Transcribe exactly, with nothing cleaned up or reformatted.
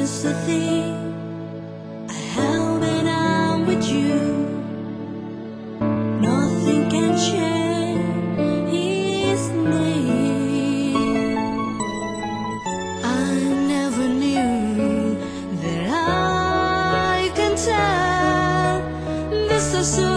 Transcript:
is the thing I have when I'm with you. Nothing can change his name. I never knew that I can tell this is so